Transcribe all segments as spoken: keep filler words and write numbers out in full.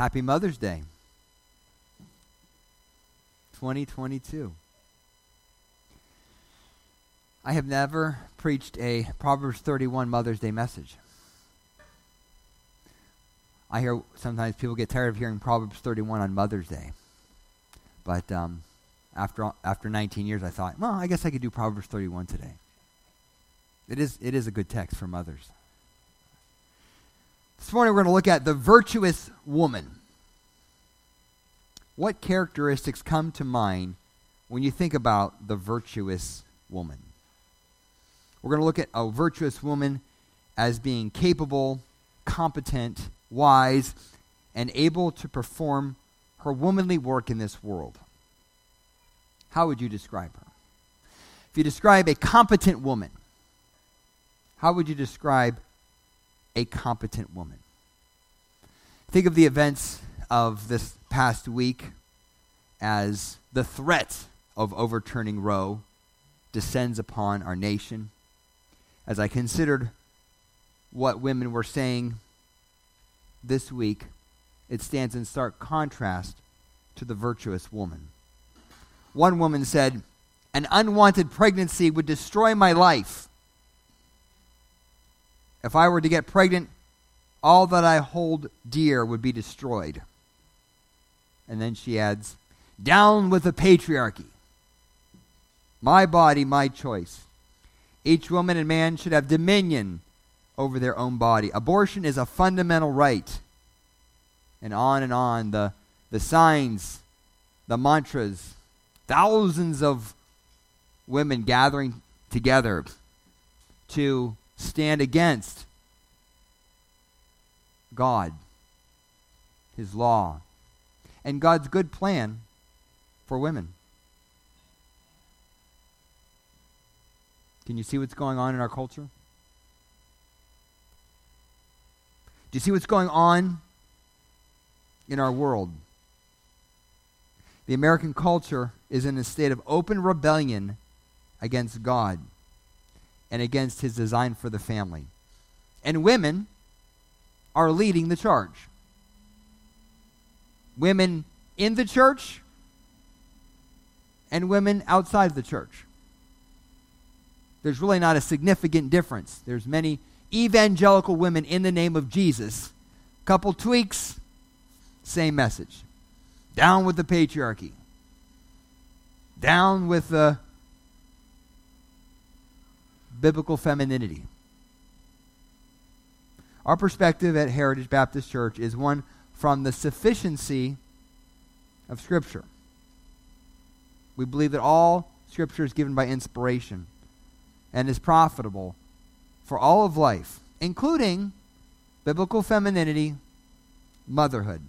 Happy Mother's Day, twenty twenty-two. I have never preached a Proverbs thirty-one Mother's Day message. I hear sometimes people get tired of hearing Proverbs thirty-one on Mother's Day. But um, after after nineteen years, I thought, well, I guess I could do Proverbs thirty-one today. It is it is a good text for mothers. This morning we're going to look at the virtuous woman. What characteristics come to mind when you think about the virtuous woman? We're going to look at a virtuous woman as being capable, competent, wise, and able to perform her womanly work in this world. How would you describe her? If you describe a competent woman, how would you describe a competent woman? Think of the events of this past week as the threat of overturning Roe descends upon our nation. As I considered what women were saying this week, it stands in stark contrast to the virtuous woman. One woman said, "An unwanted pregnancy would destroy my life. If I were to get pregnant, all that I hold dear would be destroyed." And then she adds, "Down with the patriarchy. My body, my choice. Each woman and man should have dominion over their own body. Abortion is a fundamental right." And on and on, the, the signs, the mantras, thousands of women gathering together to stand against God, His law, and God's good plan for women. Can you see what's going on in our culture? Do you see what's going on in our world? The American culture is in a state of open rebellion against God and against His design for the family. And women are leading the charge. Women in the church and women outside the church. There's really not a significant difference. There's many evangelical women in the name of Jesus. Couple tweaks, same message. Down with the patriarchy. Down with the biblical femininity. Our perspective at Heritage Baptist Church is one from the sufficiency of Scripture. We believe that all Scripture is given by inspiration and is profitable for all of life, including biblical femininity, motherhood.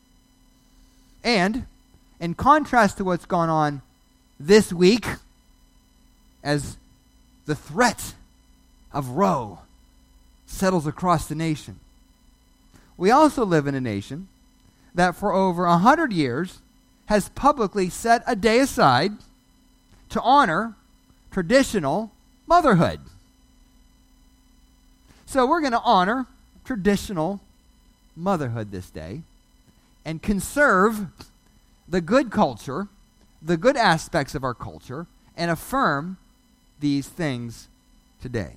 And in contrast to what's gone on this week, as the threat of Roe settles across the nation, we also live in a nation that for over a hundred years has publicly set a day aside to honor traditional motherhood. So we're going to honor traditional motherhood this day and conserve the good culture, the good aspects of our culture, and affirm these things today.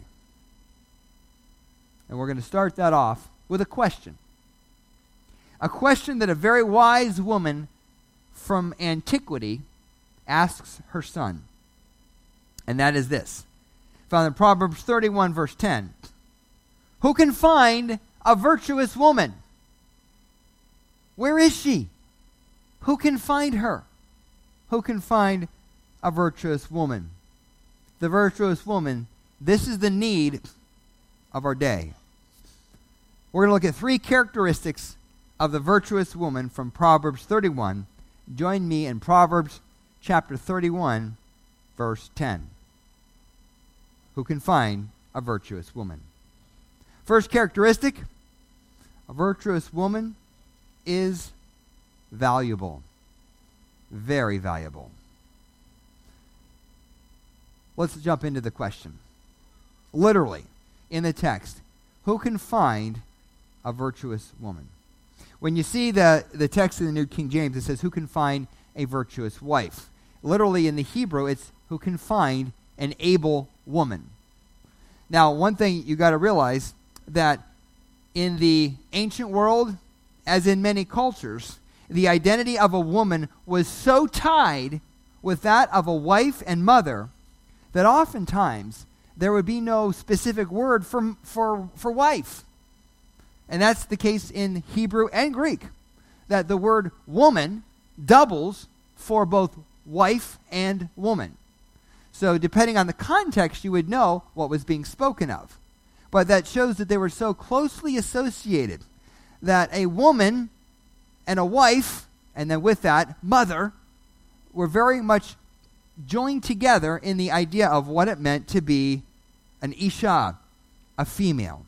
And we're going to start that off with a question. A question that a very wise woman from antiquity asks her son. And that is this. Found in Proverbs thirty-one, verse ten. Who can find a virtuous woman? Where is she? Who can find her? Who can find a virtuous woman? The virtuous woman, this is the need of our day. We're going to look at three characteristics of the virtuous woman from Proverbs thirty-one. Join me in Proverbs chapter thirty-one, verse ten. Who can find a virtuous woman? First characteristic, a virtuous woman is valuable. Very valuable. Let's jump into the question. Literally, in the text, who can find a virtuous woman? When you see the, the text in the New King James, it says, who can find a virtuous wife? Literally in the Hebrew, it's who can find an able woman. Now, one thing you got to realize, that in the ancient world, as in many cultures, the identity of a woman was so tied with that of a wife and mother that oftentimes there would be no specific word for, for, for wife. And that's the case in Hebrew and Greek, that the word woman doubles for both wife and woman. So depending on the context, you would know what was being spoken of. But that shows that they were so closely associated that a woman and a wife, and then with that, mother, were very much joined together in the idea of what it meant to be an Isha, a female.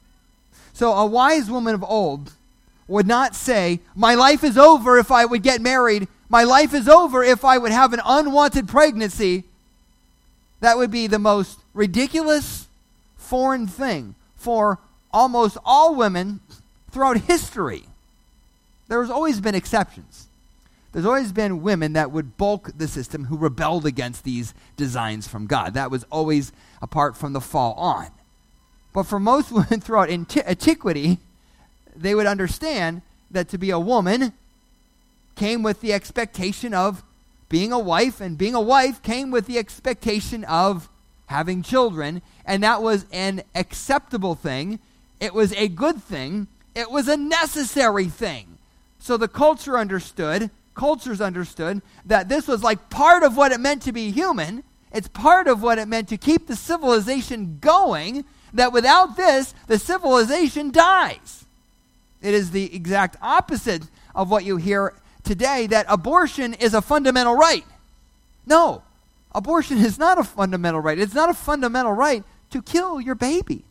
So a wise woman of old would not say, my life is over if I would get married. My life is over if I would have an unwanted pregnancy. That would be the most ridiculous, foreign thing for almost all women throughout history. There's always been exceptions. There's always been women that would balk the system who rebelled against these designs from God. That was always apart from the fall on. But for most women throughout antiquity, they would understand that to be a woman came with the expectation of being a wife, and being a wife came with the expectation of having children, and that was an acceptable thing. It was a good thing. It was a necessary thing. So the culture understood, cultures understood that this was like part of what it meant to be human. It's part of what it meant to keep the civilization going, that without this, the civilization dies. It is the exact opposite of what you hear today, that abortion is a fundamental right. No, abortion is not a fundamental right. It's not a fundamental right to kill your baby.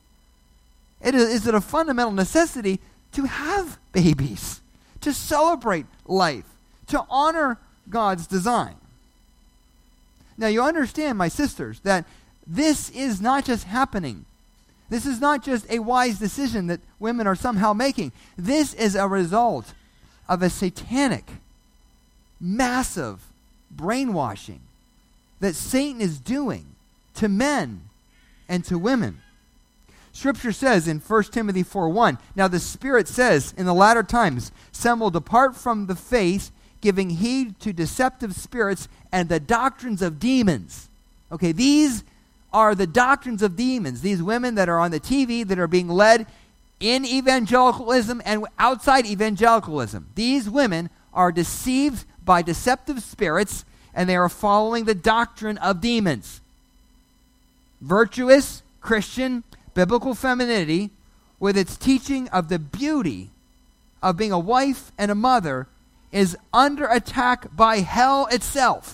It is, is it a fundamental necessity to have babies, to celebrate life, to honor God's design. Now you understand, my sisters, that this is not just happening. This is not just a wise decision that women are somehow making. This is a result of a satanic, massive brainwashing that Satan is doing to men and to women. Scripture says in First Timothy four one, now the Spirit says, in the latter times, some will depart from the faith, giving heed to deceptive spirits and the doctrines of demons. Okay, these are the doctrines of demons. These women that are on the T V that are being led in evangelicalism and outside evangelicalism. These women are deceived by deceptive spirits, and they are following the doctrine of demons. Virtuous, Christian, biblical femininity, with its teaching of the beauty of being a wife and a mother, is under attack by hell itself.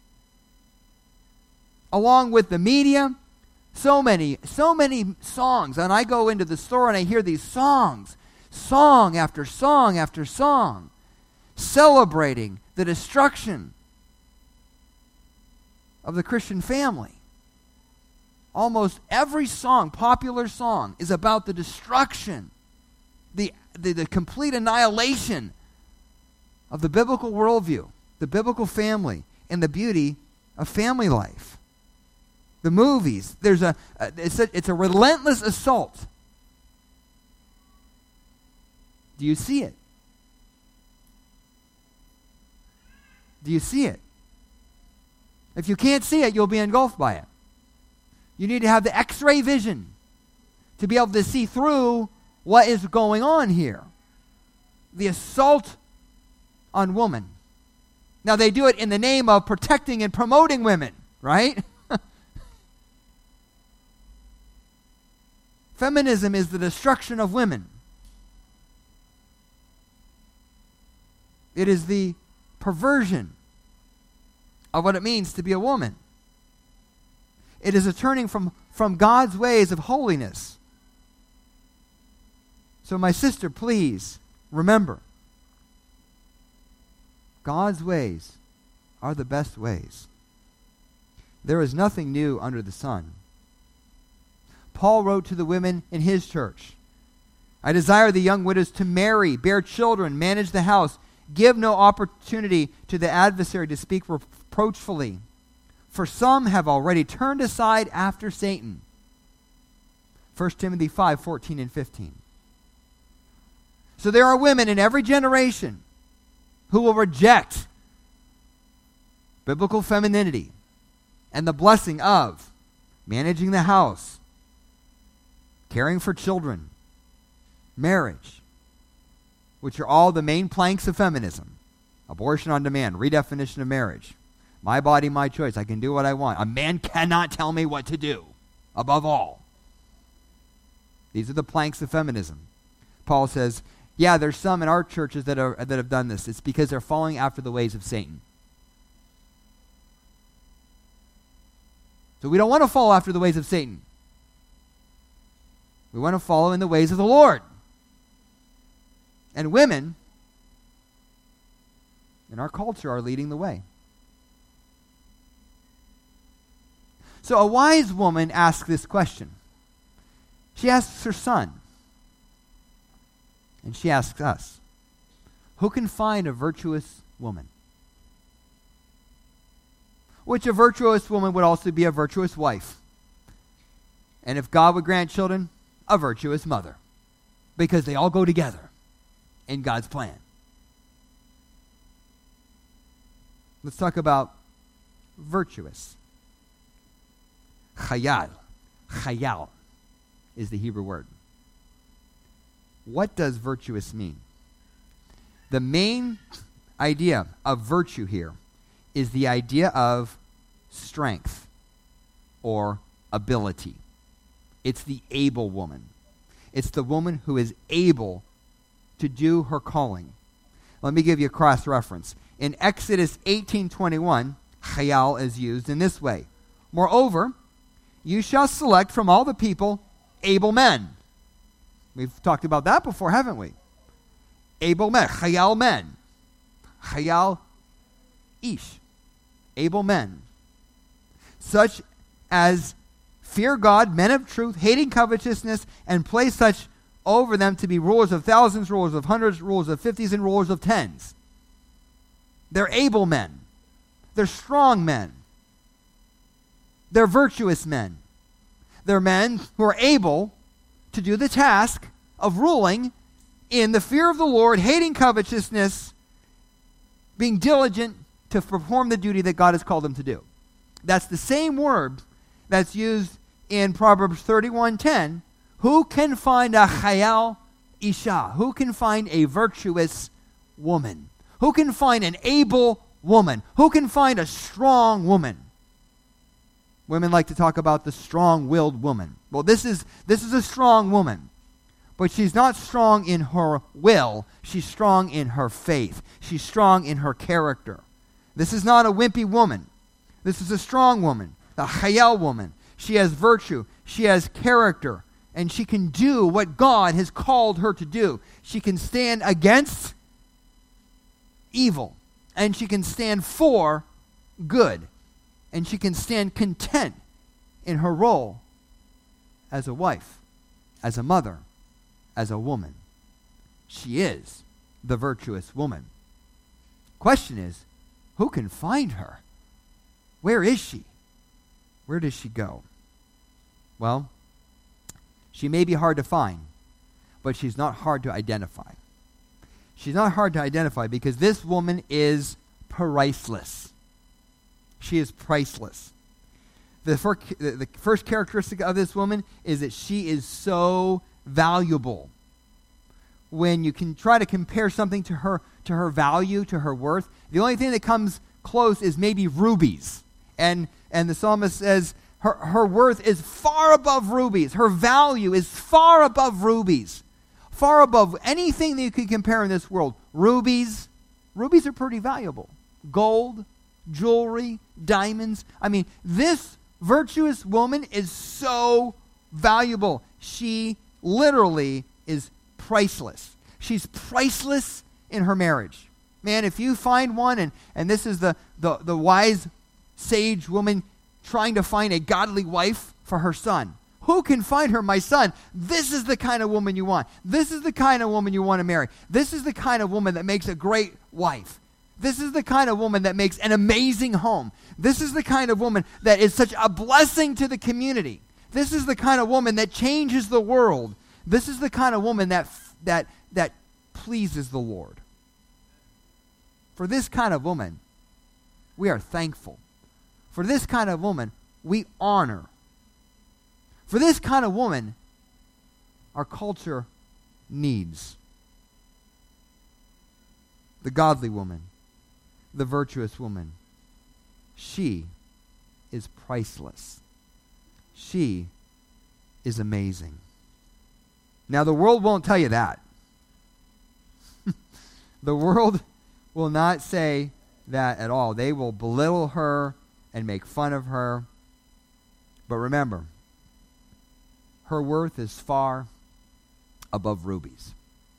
Along with the media, so many, so many songs. And I go into the store and I hear these songs, song after song after song, celebrating the destruction of the Christian family. Almost every song, popular song, is about the destruction, the, the, the complete annihilation of the biblical worldview, the biblical family, and the beauty of family life. The movies, there's a, a, it's a it's a relentless assault. Do you see it? Do you see it? If you can't see it, you'll be engulfed by it. You need to have the X-ray vision to be able to see through what is going on here. The assault on women. Now they do it in the name of protecting and promoting women, right? Feminism is the destruction of women. It is the perversion of what it means to be a woman. It is a turning from, from God's ways of holiness. So my sister, please remember, God's ways are the best ways. There is nothing new under the sun. Paul wrote to the women in his church. I desire the young widows to marry, bear children, manage the house, give no opportunity to the adversary to speak reproachfully. For some have already turned aside after Satan. First Timothy five, fourteen and fifteen. So there are women in every generation who will reject biblical femininity and the blessing of managing the house, caring for children, marriage, which are all the main planks of feminism. Abortion on demand, redefinition of marriage. My body, my choice. I can do what I want. A man cannot tell me what to do, above all. These are the planks of feminism. Paul says, yeah, there's some in our churches that are that have done this. It's because they're following after the ways of Satan. So we don't want to follow after the ways of Satan. We want to follow in the ways of the Lord. And women in our culture are leading the way. So a wise woman asks this question. She asks her son. And she asks us, who can find a virtuous woman? Which a virtuous woman would also be a virtuous wife. And if God would grant children, a virtuous mother. Because they all go together in God's plan. Let's talk about virtuous. Chayal. Chayal is the Hebrew word. What does virtuous mean? The main idea of virtue here is the idea of strength or ability. It's the able woman. It's the woman who is able to do her calling. Let me give you a cross reference. In Exodus eighteen twenty-one, chayal is used in this way. Moreover, you shall select from all the people able men. We've talked about that before, haven't we? Able men, chayal men. Chayal ish. Able men. Such as fear God, men of truth, hating covetousness, and place such over them to be rulers of thousands, rulers of hundreds, rulers of fifties, and rulers of tens. They're able men. They're strong men. They're virtuous men. They're men who are able to do the task of ruling in the fear of the Lord, hating covetousness, being diligent to perform the duty that God has called them to do. That's the same word that's used in Proverbs thirty-one ten. Who can find a chayal isha? Who can find a virtuous woman? Who can find an able woman? Who can find a strong woman? Women like to talk about the strong-willed woman. Well, this is this is a strong woman. But she's not strong in her will. She's strong in her faith. She's strong in her character. This is not a wimpy woman. This is a strong woman, a chayal woman. She has virtue. She has character. And she can do what God has called her to do. She can stand against evil. And she can stand for good. And she can stand content in her role as a wife, as a mother, as a woman. She is the virtuous woman. Question is, who can find her? Where is she? Where does she go? Well, she may be hard to find, but she's not hard to identify. She's not hard to identify because this woman is priceless. She is priceless. The first, the first characteristic of this woman is that she is so valuable. When you can try to compare something to her, to her value, to her worth, the only thing that comes close is maybe rubies. And and the psalmist says her, her worth is far above rubies. Her value is far above rubies. Far above anything that you could compare in this world. Rubies, rubies are pretty valuable. Gold, jewelry, diamonds. I mean, this virtuous woman is so valuable. She literally is priceless. She's priceless in her marriage. Man, if you find one, and, and this is the, the, the wise, sage woman trying to find a godly wife for her son. Who can find her? My son. This is the kind of woman you want. This is the kind of woman you want to marry. This is the kind of woman that makes a great wife. This is the kind of woman that makes an amazing home. This is the kind of woman that is such a blessing to the community. This is the kind of woman that changes the world. This is the kind of woman that that that pleases the Lord. For this kind of woman, we are thankful. For this kind of woman, we honor. For this kind of woman, our culture needs. The godly woman, the virtuous woman, she is priceless. She is amazing. Now, the world won't tell you that. The world will not say that at all. They will belittle her and make fun of her. But remember, her worth is far above rubies.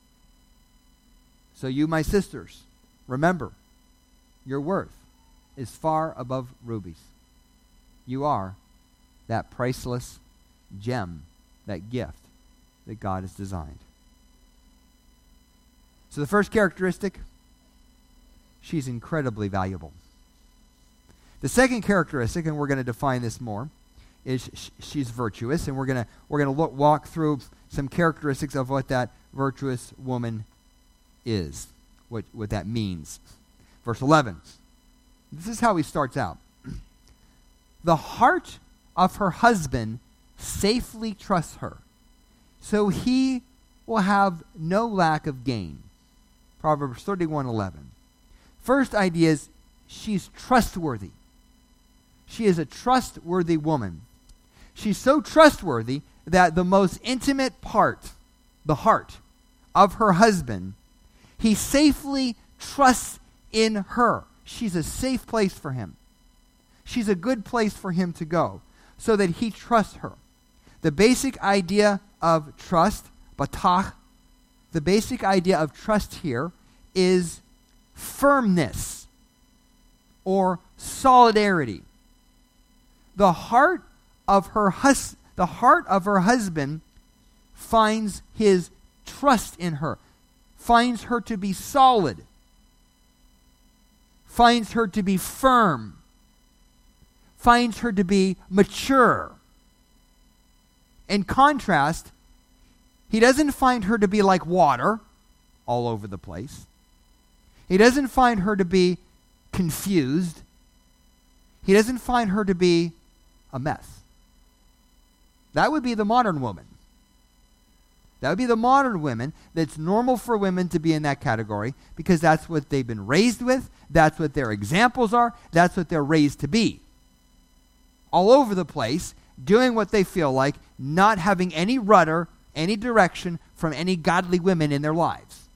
So you, my sisters, remember, your worth is far above rubies. You are that priceless gem, that gift that God has designed. So the first characteristic, she's incredibly valuable. The second characteristic, and we're going to define this more, is sh- she's virtuous, and we're going to we're going to look walk through some characteristics of what that virtuous woman is, what what that means. Verse eleven. This is how he starts out. The heart of her husband safely trusts her, so he will have no lack of gain. Proverbs thirty-one eleven. First idea is she's trustworthy. She is a trustworthy woman. She's so trustworthy that the most intimate part, the heart of her husband, he safely trusts in her. She's a safe place for him. She's a good place for him to go so that he trusts her. The basic idea of trust, batach, the basic idea of trust here is firmness or solidarity. The heart of her hus- the heart of her husband finds his trust in her, finds her to be solid, finds her to be firm, finds her to be mature. In contrast, he doesn't find her to be like water all over the place. He doesn't find her to be confused. He doesn't find her to be a mess. That would be the modern woman. That would be the modern women. That's normal for women to be in that category because that's what they've been raised with. That's what their examples are. That's what they're raised to be. All over the place, doing what they feel like, not having any rudder, any direction from any godly women in their lives.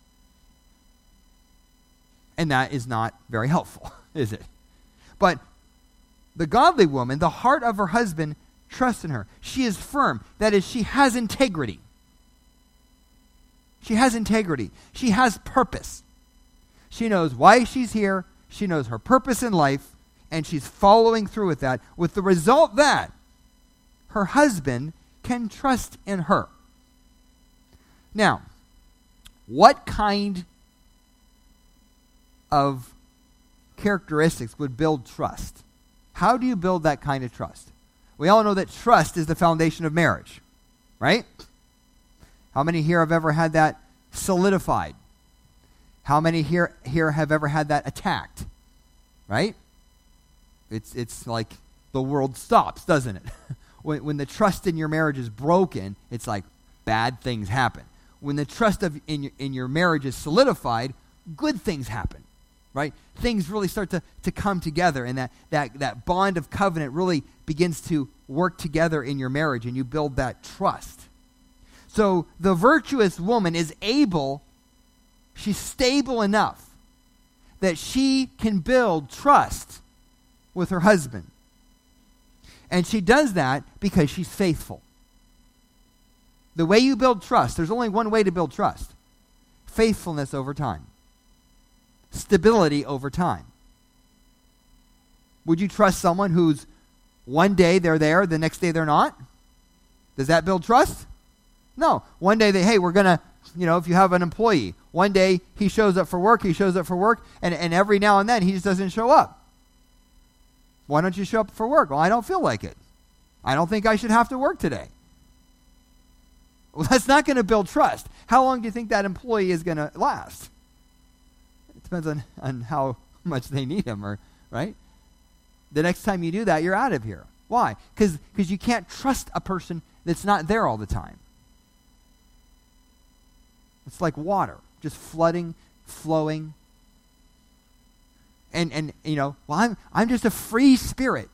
And that is not very helpful, is it? But the godly woman, the heart of her husband, trusts in her. She is firm. That is, she has integrity. She has integrity. She has purpose. She knows why she's here. She knows her purpose in life, and she's following through with that, with the result that her husband can trust in her. Now, what kind of characteristics would build trust? How do you build that kind of trust? We all know that trust is the foundation of marriage, right? How many here have ever had that solidified? How many here here have ever had that attacked? Right? It's it's like the world stops, doesn't it? when, when the trust in your marriage is broken, it's like bad things happen. When the trust of in your, in your marriage is solidified, good things happen. Right? Things really start to, to come together, and that, that, that bond of covenant really begins to work together in your marriage, and you build that trust. So the virtuous woman is able, she's stable enough that she can build trust with her husband. And she does that because she's faithful. The way you build trust, there's only one way to build trust. Faithfulness over time. Stability over time. Would you trust someone who's one day they're there, the next day they're not? Does that build trust? No. One day they, hey, we're going to, you know, if you have an employee, one day he shows up for work, he shows up for work, and, and every now and then he just doesn't show up. Why don't you show up for work? Well, I don't feel like it. I don't think I should have to work today. Well, that's not going to build trust. How long do you think that employee is going to last? It depends on, on how much they need him, or right? The next time you do that, you're out of here. Why? Because because you can't trust a person that's not there all the time. It's like water, just flooding, flowing. And and you know, well, I'm I'm just a free spirit.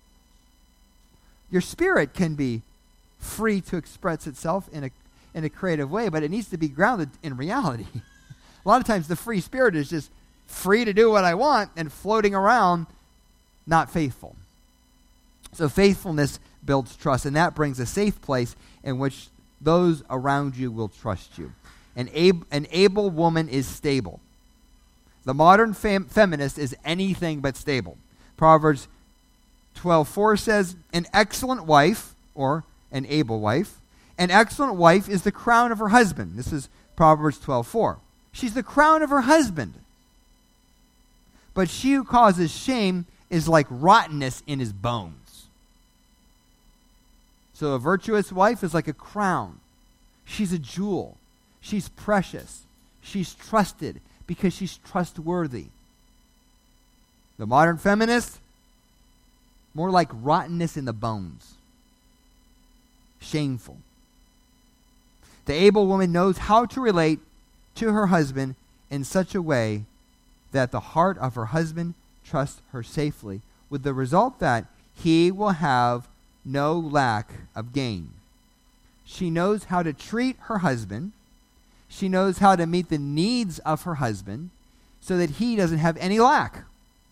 Your spirit can be free to express itself in a in a creative way, but it needs to be grounded in reality. A lot of times the free spirit is just free to do what I want and floating around, not faithful. So faithfulness builds trust, and that brings a safe place in which those around you will trust you. An, ab- an able woman is stable. The modern fem- feminist is anything but stable. Proverbs twelve four says, an excellent wife, or an able wife, an excellent wife is the crown of her husband. This is Proverbs twelve four. She's the crown of her husband. But she who causes shame is like rottenness in his bones. So a virtuous wife is like a crown. She's a jewel. She's precious. She's trusted because she's trustworthy. The modern feminist, more like rottenness in the bones. Shameful. The able woman knows how to relate to her husband in such a way that the heart of her husband trusts her safely, with the result that he will have no lack of gain. She knows how to treat her husband. She knows how to meet the needs of her husband so that he doesn't have any lack.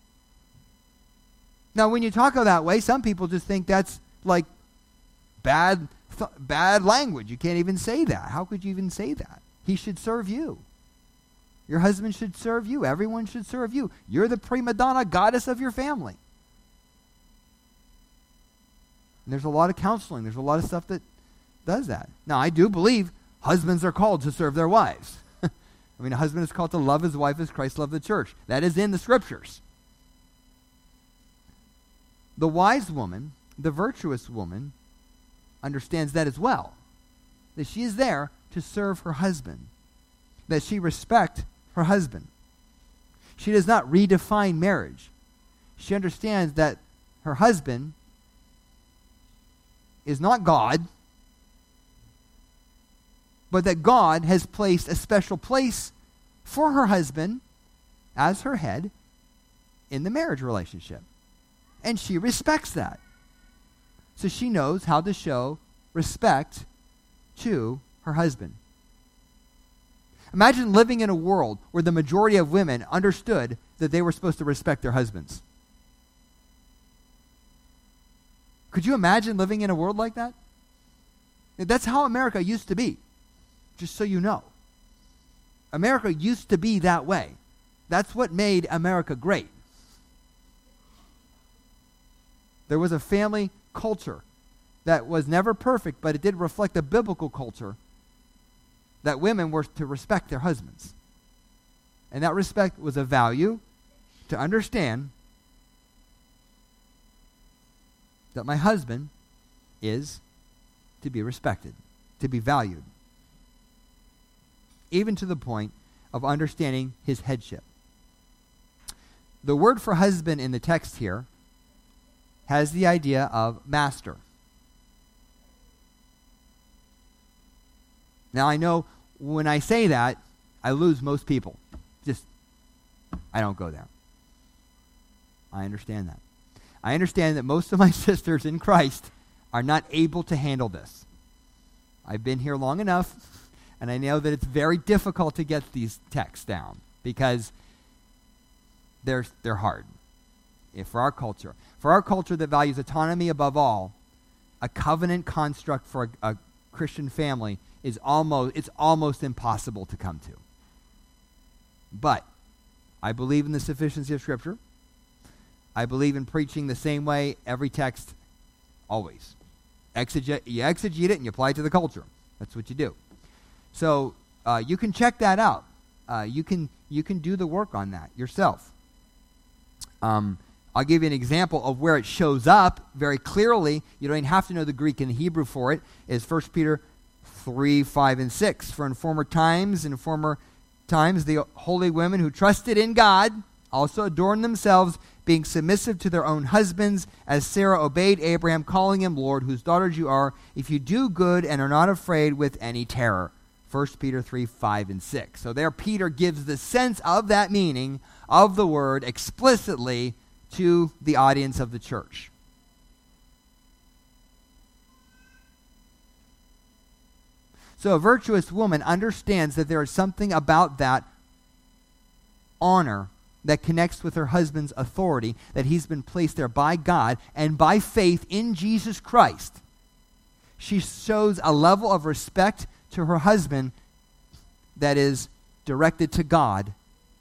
Now, when you talk of that way, some people just think that's like bad, th- bad language. You can't even say that. How could you even say that? He should serve you. Your husband should serve you. Everyone should serve you. You're the prima donna goddess of your family. And there's a lot of counseling. There's a lot of stuff that does that. Now, I do believe husbands are called to serve their wives. I mean, a husband is called to love his wife as Christ loved the church. That is in the scriptures. The wise woman, the virtuous woman, understands that as well. That she is there to serve her husband. That she respects her husband. She does not redefine marriage. She understands that her husband is not God, but that God has placed a special place for her husband as her head in the marriage relationship. And she respects that. So she knows how to show respect to her husband. Imagine living in a world where the majority of women understood that they were supposed to respect their husbands. Could you imagine living in a world like that? That's how America used to be, just so you know. America used to be that way. That's what made America great. There was a family culture that was never perfect, but it did reflect a biblical culture that women were to respect their husbands. And that respect was a value to understand that my husband is to be respected, to be valued, even to the point of understanding his headship. The word for husband in the text here has the idea of master. Now, I know when I say that, I lose most people. Just, I don't go there. I understand that. I understand that most of my sisters in Christ are not able to handle this. I've been here long enough, and I know that it's very difficult to get these texts down because they're, they're hard. If for our culture. For our culture that values autonomy above all, a covenant construct for a, a Christian family is almost, it's almost impossible to come to. But I believe in the sufficiency of Scripture. I believe in preaching the same way every text, always. exegete, you exegete it and you apply it to the culture. That's what you do. So uh, you can check that out. Uh, you can you can do the work on that yourself. Um, I'll give you an example of where it shows up very clearly. You don't even have to know the Greek and the Hebrew for it. Is First Peter three, five, and six. For in former times, in former times, the holy women who trusted in God also adorned themselves, being submissive to their own husbands, as Sarah obeyed Abraham, calling him Lord, whose daughters you are, if you do good and are not afraid with any terror. First Peter three, five, and six. So there Peter gives the sense of that meaning of the word explicitly to the audience of the church. So a virtuous woman understands that there is something about that honor that connects with her husband's authority, that he's been placed there by God, and by faith in Jesus Christ. She shows a level of respect to her husband that is directed to God,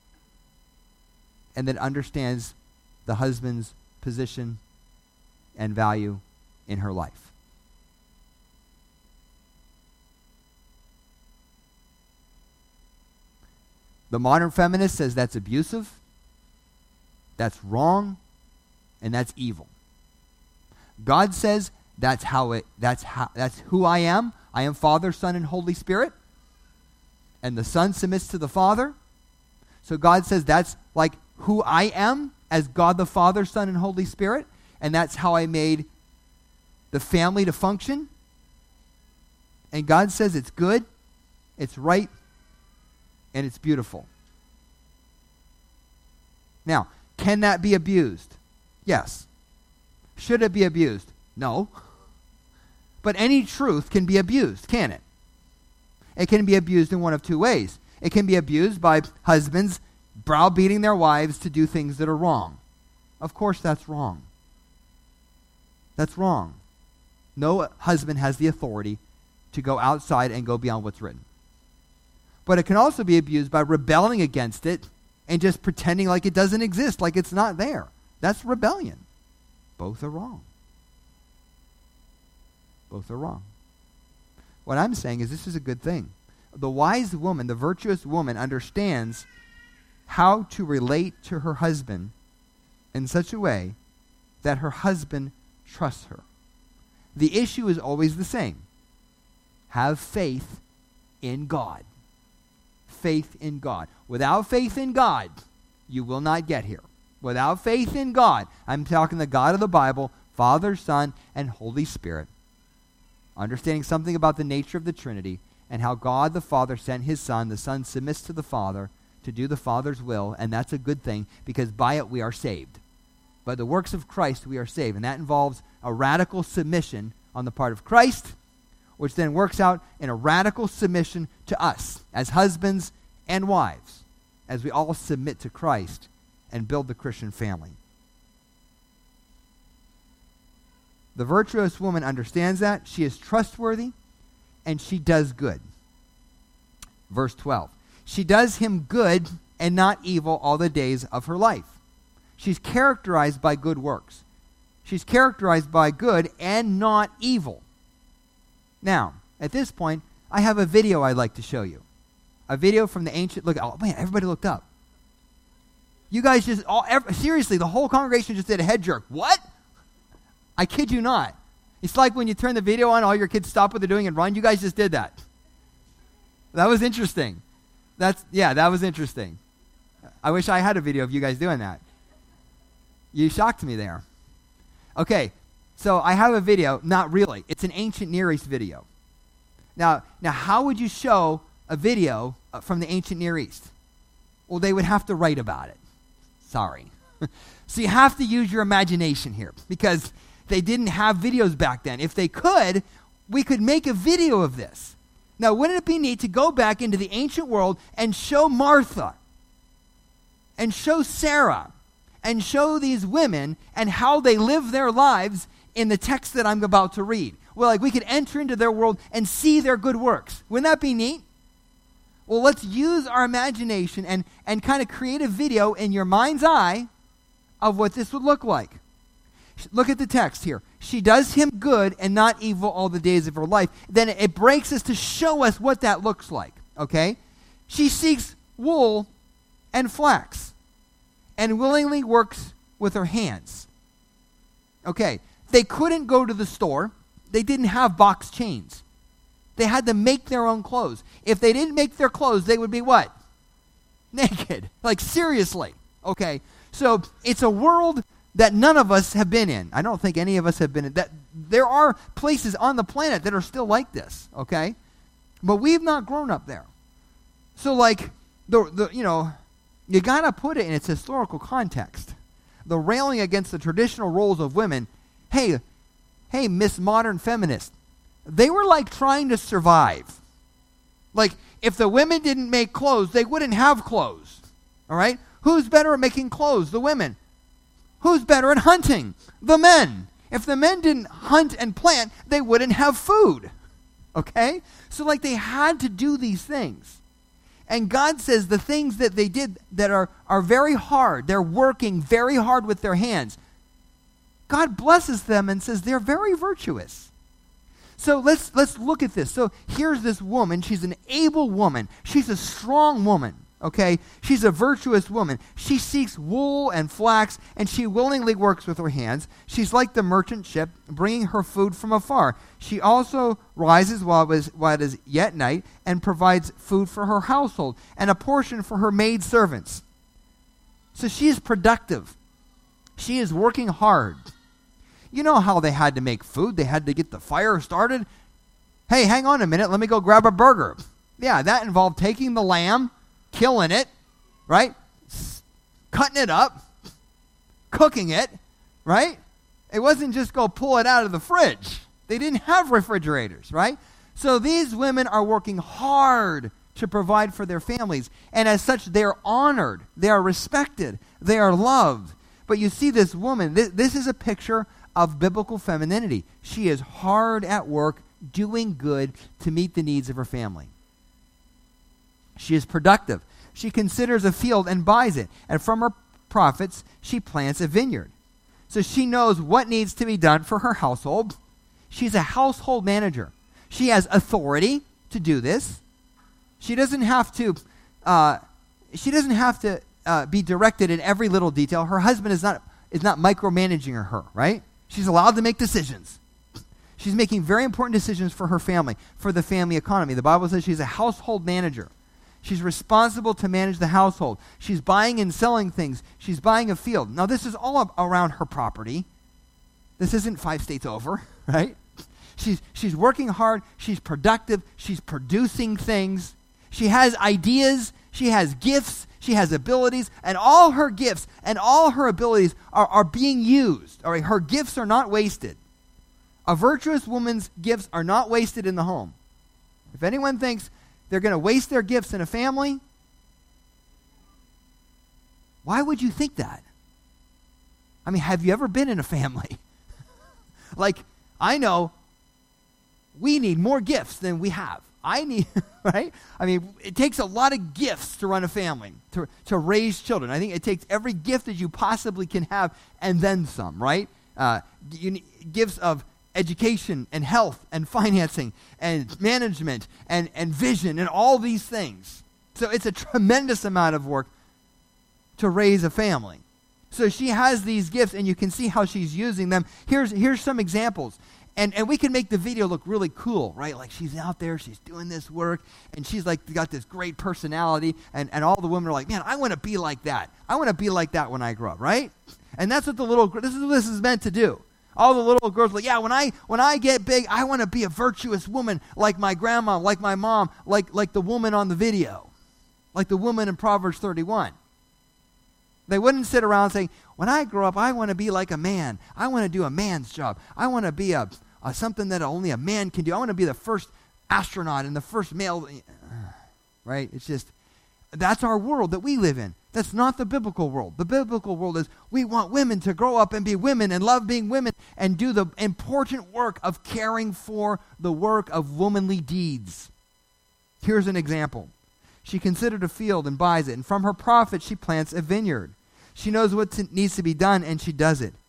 and that understands the husband's position and value in her life. The modern feminist says that's abusive, that's wrong, and that's evil. God says that's how it that's how that's who I am. I am Father, Son, and Holy Spirit. And the Son submits to the Father. So God says that's like who I am as God the Father, Son, and Holy Spirit. And that's how I made the family to function. And God says it's good, it's right, and it's beautiful. Now, can that be abused? Yes. Should it be abused? No. But any truth can be abused, can it? It can be abused in one of two ways. It can be abused by husbands browbeating their wives to do things that are wrong. Of course, that's wrong. That's wrong. No husband has the authority to go outside and go beyond what's written. But it can also be abused by rebelling against it and just pretending like it doesn't exist, like it's not there. That's rebellion. Both are wrong. Both are wrong. What I'm saying is this is a good thing. The wise woman, the virtuous woman, understands how to relate to her husband in such a way that her husband trusts her. The issue is always the same. Have faith in God. Faith in God. Without faith in God, you will not get here. Without faith in God, I'm talking the God of the Bible, Father, Son, and Holy Spirit. Understanding something about the nature of the Trinity and how God the Father sent his Son, the Son submits to the Father to do the Father's will, and that's a good thing because by it we are saved. By the works of Christ we are saved, and that involves a radical submission on the part of Christ, which then works out in a radical submission to us as husbands and wives, as we all submit to Christ and build the Christian family. The virtuous woman understands that. She is trustworthy, and she does good. Verse twelve. She does him good and not evil all the days of her life. She's characterized by good works. She's characterized by good and not evil. Now, at this point, I have a video I'd like to show you. A video from the ancient... Look, oh man, everybody looked up. You guys just... all every, seriously, the whole congregation just did a head jerk. What? I kid you not. It's like when you turn the video on, all your kids stop what they're doing and run. You guys just did that. That was interesting. That's yeah, that was interesting. I wish I had a video of you guys doing that. You shocked me there. Okay, so I have a video. Not really. It's an ancient Near East video. Now, now, how would you show a video from the ancient Near East? Well, they would have to write about it. Sorry. So you have to use your imagination here because they didn't have videos back then. If they could, we could make a video of this. Now, wouldn't it be neat to go back into the ancient world and show Martha and show Sarah and show these women and how they live their lives in the text that I'm about to read? Well, like we could enter into their world and see their good works. Wouldn't that be neat? Well, let's use our imagination and, and kind of create a video in your mind's eye of what this would look like. look at the text here. She does him good and not evil all the days of her life. Then it breaks us to show us what that looks like, okay? She seeks wool and flax and willingly works with her hands. Okay, they couldn't go to the store. They didn't have box chains. They had to make their own clothes. If they didn't make their clothes, they would be what? Naked. Like, seriously. Okay, so it's a world that none of us have been in. I don't think any of us have been in. That there are places on the planet that are still like this, okay? But we've not grown up there. So, like, the, the you know, you got to put it in its historical context. The railing against the traditional roles of women, hey, hey, Miss Modern Feminist, they were like trying to survive. Like, if the women didn't make clothes, they wouldn't have clothes, all right? Who's better at making clothes? The women. Who's better at hunting? The men. If the men didn't hunt and plant, they wouldn't have food. Okay? So like they had to do these things. And God says the things that they did that are, are very hard, they're working very hard with their hands. God blesses them and says they're very virtuous. So let's let's look at this. So here's this woman. She's an able woman. She's a strong woman. Okay, she's a virtuous woman. She seeks wool and flax, and she willingly works with her hands. She's like the merchant ship, bringing her food from afar. She also rises while it, was, while it is yet night, and provides food for her household, and a portion for her maid servants. So she is productive. She is working hard. You know how they had to make food. They had to get the fire started. Hey, hang on a minute. Let me go grab a burger. Yeah, that involved taking the lamb, killing it, right? S- cutting it up, cooking it, right? It wasn't just go pull it out of the fridge. They didn't have refrigerators, right? So these women are working hard to provide for their families. And as such, they're honored. They are respected. They are loved. But you see this woman, th- this is a picture of biblical femininity. She is hard at work, doing good to meet the needs of her family. She is productive. She considers a field and buys it. And from her profits, she plants a vineyard. So she knows what needs to be done for her household. She's a household manager. She has authority to do this. She doesn't have to, uh, she doesn't have to uh, be directed in every little detail. Her husband is not, is not micromanaging her, right? She's allowed to make decisions. She's making very important decisions for her family, for the family economy. The Bible says she's a household manager. She's responsible to manage the household. She's buying and selling things. She's buying a field. Now, this is all around her property. This isn't five states over, right? She's, she's working hard. She's productive. She's producing things. She has ideas. She has gifts. She has abilities. And all her gifts and all her abilities are, are being used. All right? Her gifts are not wasted. A virtuous woman's gifts are not wasted in the home. If anyone thinks they're going to waste their gifts in a family, why would you think that? I mean, have you ever been in a family? Like, I know we need more gifts than we have. I need, right? I mean, it takes a lot of gifts to run a family, to, to raise children. I think it takes every gift that you possibly can have and then some, right? Uh, you need gifts of education and health and financing and management and, and vision and all these things. So it's a tremendous amount of work to raise a family. So she has these gifts, and you can see how she's using them. Here's here's some examples. And and we can make the video look really cool, right? Like she's out there, she's doing this work, and she's like got this great personality, and, and all the women are like, man, I want to be like that. I want to be like that when I grow up, right? And that's what the little, this is what this is meant to do. All the little girls are like, yeah, when I when I get big, I want to be a virtuous woman like my grandma, like my mom, like, like the woman on the video, like the woman in Proverbs thirty-one. They wouldn't sit around saying, when I grow up, I want to be like a man. I want to do a man's job. I want to be a, a something that only a man can do. I want to be the first astronaut and the first male. Right? It's just, that's our world that we live in. That's not the biblical world. The biblical world is we want women to grow up and be women and love being women and do the important work of caring for the work of womanly deeds. Here's an example. She considered a field and buys it, and from her profit she plants a vineyard. She knows what to, needs to be done, and she does it.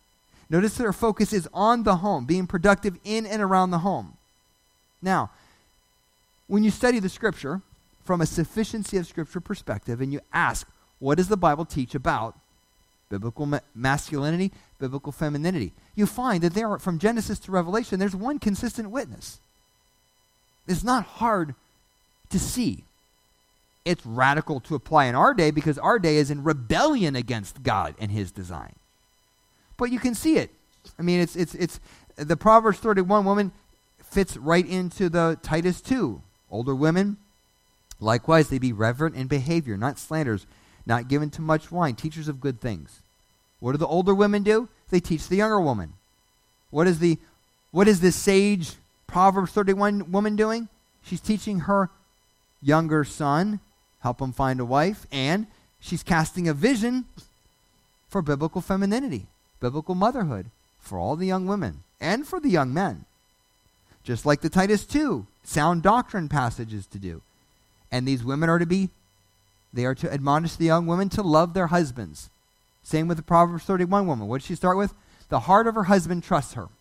Notice that our focus is on the home, being productive in and around the home. Now, when you study the Scripture from a sufficiency of Scripture perspective and you ask, what does the Bible teach about biblical ma- masculinity, biblical femininity? You find that there are, from Genesis to Revelation, there's one consistent witness. It's not hard to see. It's radical to apply in our day because our day is in rebellion against God and his design. But you can see it. I mean, it's it's it's the Proverbs thirty-one woman fits right into the Titus two. Older women, likewise, they be reverent in behavior, not slanderers, not given to much wine, teachers of good things. What do the older women do? They teach the younger woman. What is the what is this sage Proverbs thirty-one woman doing? She's teaching her younger son, help him find a wife, and she's casting a vision for biblical femininity, biblical motherhood for all the young women and for the young men. Just like the Titus two sound doctrine passages to do. And these women are to be, they are to admonish the young women to love their husbands. Same with the Proverbs thirty-one woman. What did she start with? The heart of her husband trusts her.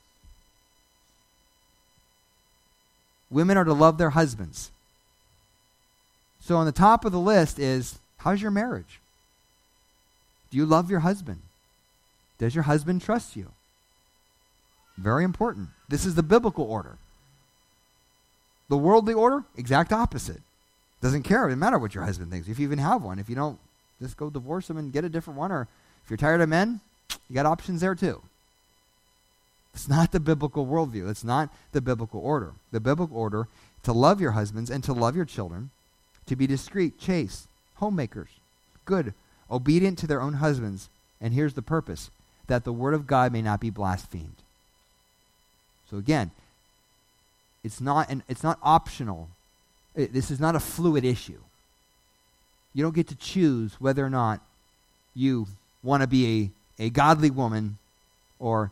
Women are to love their husbands. So on the top of the list is, how's your marriage? Do you love your husband? Does your husband trust you? Very important. This is the biblical order. The worldly order, exact opposite. Doesn't care. It doesn't matter what your husband thinks. If you even have one. If you don't, just go divorce him and get a different one. Or if you're tired of men, you got options there too. It's not the biblical worldview. It's not the biblical order. The biblical order, to love your husbands and to love your children, to be discreet, chaste, homemakers, good, obedient to their own husbands. And here's the purpose, that the word of God may not be blasphemed. So again, it's not an, it's not optional. It, this is not a fluid issue. You don't get to choose whether or not you want to be a, a godly woman or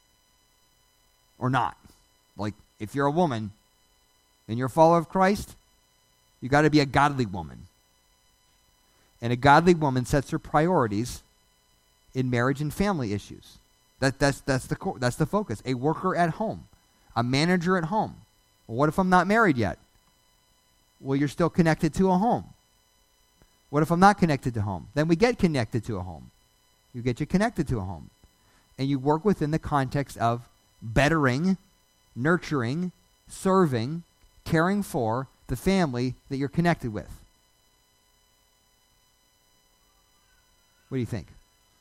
or not. Like, if you're a woman and you're a follower of Christ, you got to be a godly woman. And a godly woman sets her priorities in marriage and family issues. That that's that's the core, that's the focus. A worker at home, a manager at home. Well, what if I'm not married yet? Well, you're still connected to a home. What if I'm not connected to home? Then we get connected to a home. You get you connected to a home. And you work within the context of bettering, nurturing, serving, caring for the family that you're connected with. What do you think?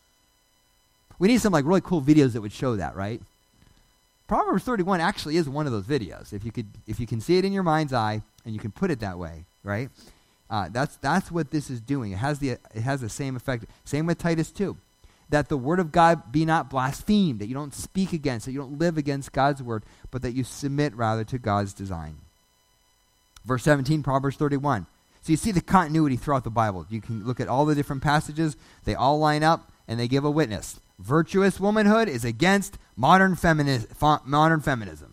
We need some like really cool videos that would show that, right? Proverbs thirty-one actually is one of those videos. If you could, if you can see it in your mind's eye and you can put it that way, right? Uh, that's that's what this is doing. It has the it has the same effect. Same with Titus two, that the word of God be not blasphemed, that you don't speak against, that you don't live against God's word, but that you submit rather to God's design. Verse seventeen, Proverbs thirty-one. So you see the continuity throughout the Bible. You can look at all the different passages. They all line up and they give a witness. Virtuous womanhood is against modern, femini- fa- modern feminism.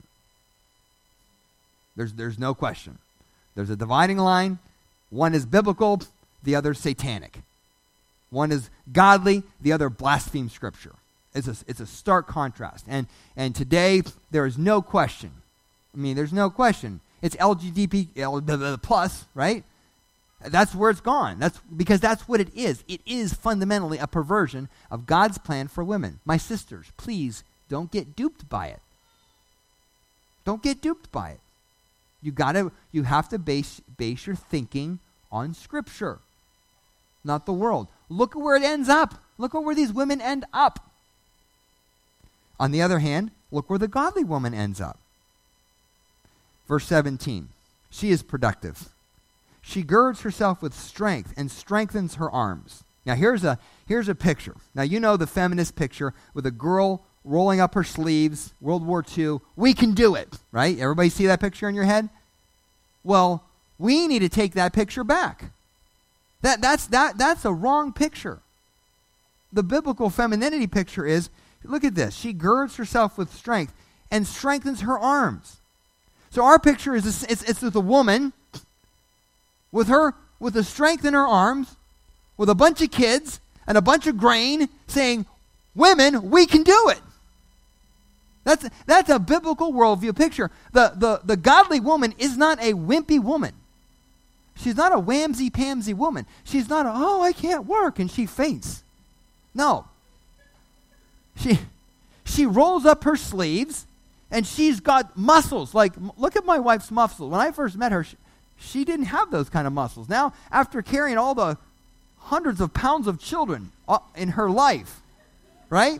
There's, there's no question. There's a dividing line. One is biblical, the other is satanic. One is godly, the other blasphemes Scripture. It's a, it's a stark contrast. And, and today, there is no question. I mean, there's no question. It's L G B T plus, right? That's where it's gone. That's because that's what it is. It is fundamentally a perversion of God's plan for women. My sisters, please don't get duped by it. Don't get duped by it. You gotta, you have to base base your thinking on Scripture, not the world. Look at where it ends up. Look at where these women end up. On the other hand, look where the godly woman ends up. Verse seventeen. She is productive. She girds herself with strength and strengthens her arms. Now here's a here's a picture. Now you know the feminist picture with a girl rolling up her sleeves, World War Two. We can do it, right? Everybody see that picture in your head? Well, we need to take that picture back. That that's that that's a wrong picture. The biblical femininity picture is, look at this. She girds herself with strength and strengthens her arms. So our picture is a, it's it's with a woman with her with the strength in her arms, with a bunch of kids and a bunch of grain, saying, women, we can do it. That's, that's a biblical worldview picture. The, the, the godly woman is not a wimpy woman. She's not a whamsy-pamsy woman. She's not a, oh, I can't work, and she faints. No. She, she rolls up her sleeves, and she's got muscles. Like, look at my wife's muscles. When I first met her, she, she didn't have those kind of muscles. Now, after carrying all the hundreds of pounds of children in her life, right?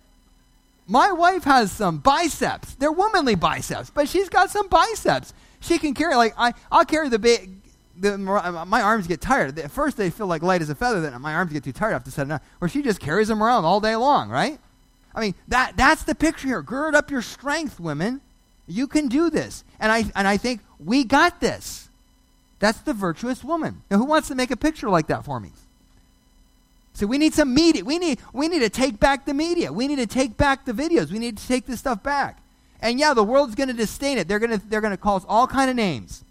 My wife has some biceps. They're womanly biceps, but she's got some biceps. She can carry, like, I, I'll carry the big, the, my arms get tired. At first they feel like light as a feather, then my arms get too tired after setting up, where she just carries them around all day long, right? I mean, that that's the picture here. Gird up your strength, women. You can do this. And I and I think we got this. That's the virtuous woman. Now, who wants to make a picture like that for me? So we need some media. We need we need to take back the media. We need to take back the videos. We need to take this stuff back. And yeah, the world's going to disdain it. They're going to they're going to call us all kind of names.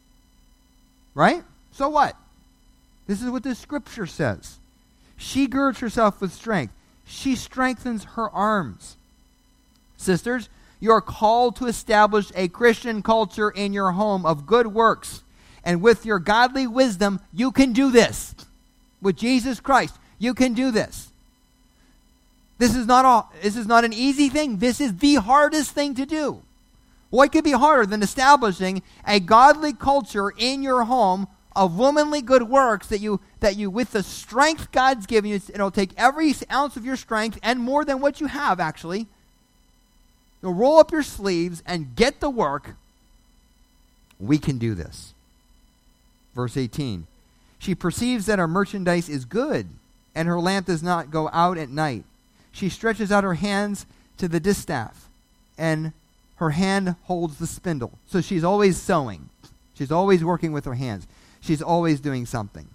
Right? So what? This is what the scripture says. She girds herself with strength. She strengthens her arms. Sisters, you are called to establish a Christian culture in your home of good works. And with your godly wisdom, you can do this. With Jesus Christ, you can do this. This is not all, this is not an easy thing. This is the hardest thing to do. What could be harder than establishing a godly culture in your home of womanly good works that you, that you, with the strength God's given you, it'll take every ounce of your strength and more than what you have, actually. You'll roll up your sleeves and get the work. We can do this. Verse eighteen. She perceives that her merchandise is good, and her lamp does not go out at night. She stretches out her hands to the distaff, and her hand holds the spindle. So she's always sewing. She's always working with her hands. She's always doing something.